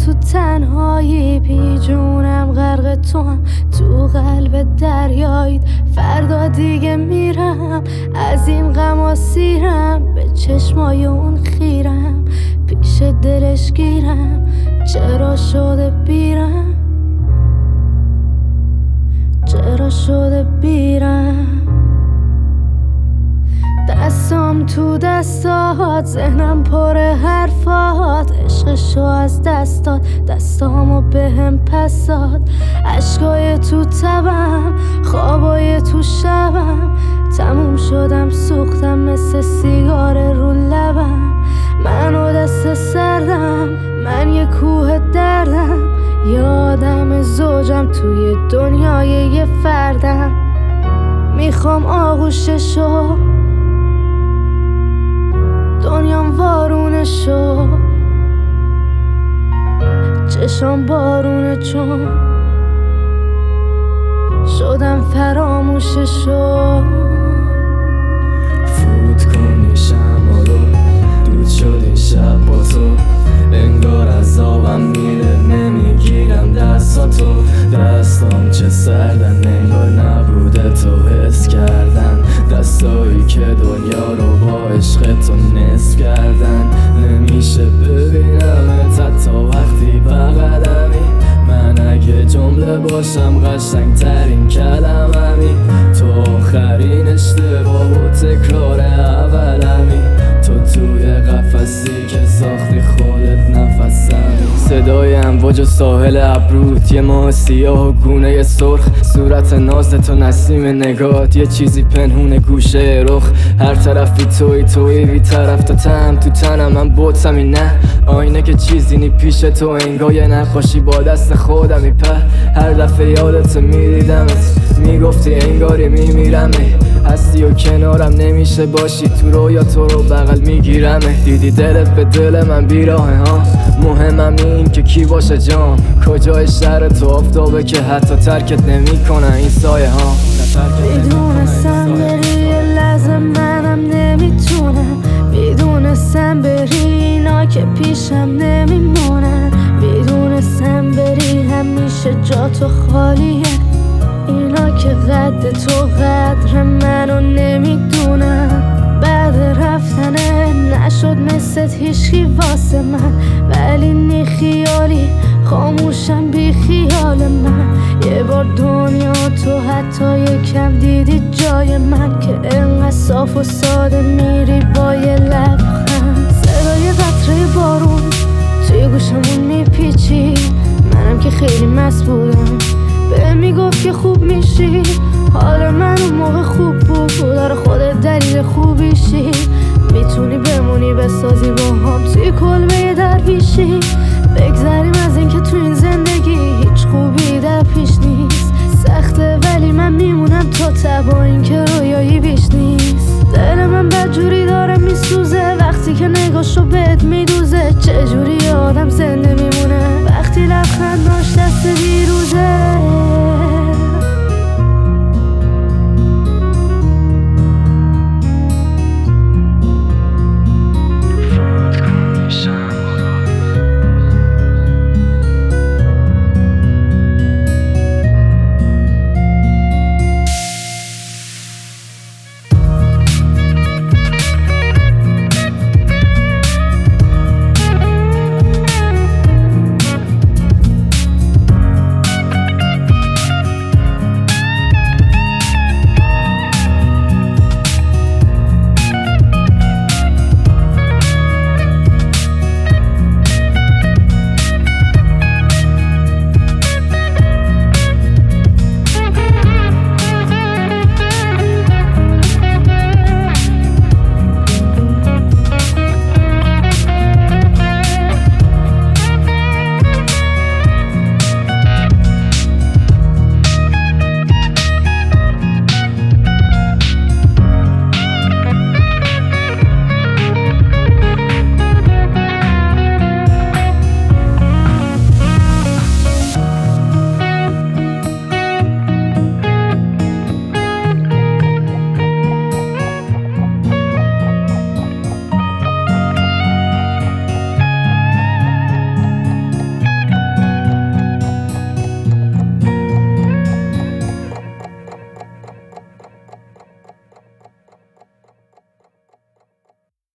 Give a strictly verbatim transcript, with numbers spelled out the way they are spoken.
تو تنهایی بی جونم غرق تو هم تو قلب دریایید. فردا دیگه میرم از این غم و سیرم، به چشمای اون خیرم پیش دلش گیرم. چرا شده بیرم، چرا شده بیرم. دستام تو دستات، ذهنم پر حرفات، عشقشو از دستات دستامو به هم پس داد. عشقای تو تبم، خوابای تو شبم، تموم شدم سوختم مثل سیگار رو لبم. منو دست سردم، من یه کوه دردم، یادم زوجم توی دنیای یه فردم. میخوام آغوششو، دنیام وارونشو، چشام بارونه چون شدم فراموششو. فوت کنی شمالو، دود شد این شب با تو، انگار از آبم میره نمیگیرم دستاتو. دستام چه سردن انگار نبوده تو حس کردن، دستایی که دنیا رو با عشق تو نصف کردن. نمیشه ببینمت حتی وقتی بغلمی، من اگه جمله باشم قشنگ ترین کلممی. تو آخرین اشتباه و تکرار اولمی، تو توی قفسی که ساختی خودت نفسمی. صدای امواج و ساحل ابروت، یه ماه سیاه و گونه سرخ، صورت ناز تو نسیم نگات، یه چیزی پنهون گوشه رخ. هر طرفی توی توی بی طرف تا تم تو تنم، من بوتمی نه آینه که چیزی نی پیش تو، انگار یه نقاشی با دست خودم میپه. هر دفعه یادت میدیدمت میگفتی انگاری میمیرم، هستی و کنارم نمیشه باشی، تو رویا تو رو بغل میگیرم. دیدی دلت به دل من بیراهه ها، مهمم این که کی باشه جام، کجای شهر تو آفتابه که حتی ترکت نمیکنه این سایه ها. میدونستم بری یه لحظه منم نمیتونم، میدونستم بری اینا که پیشم نمیمونن، میدونستم بری همیشه جا تو خالیه، اینا که قد تو قدر منو نمیدونم. بعد رفتنه نشد مثل هیچکی واسه من، ولی نی خیالی خاموشم بی خیال من. یه بار دنیا تو حتی یکم دیدی جای من، که انقدر صاف و ساده میری با یه لبخند. صدای قطره بارون توی گوشمون میپیچی، منم که خیلی مست بودم به میگفت که خوب میشی. حالا من اون موقع خوب بود، داره خودت دلیل خوبیشی. میتونی بمونی بسازی با هم توی کلبه درویشی، بگذریم از این که تو این زندگی هیچ خوبی در پیش نیست. سخته ولی من میمونم تا تبا این که رویایی بیش نیست. دل من بدجوری داره میسوزه وقتی که نگاهشو بهت میدوزه، چجوری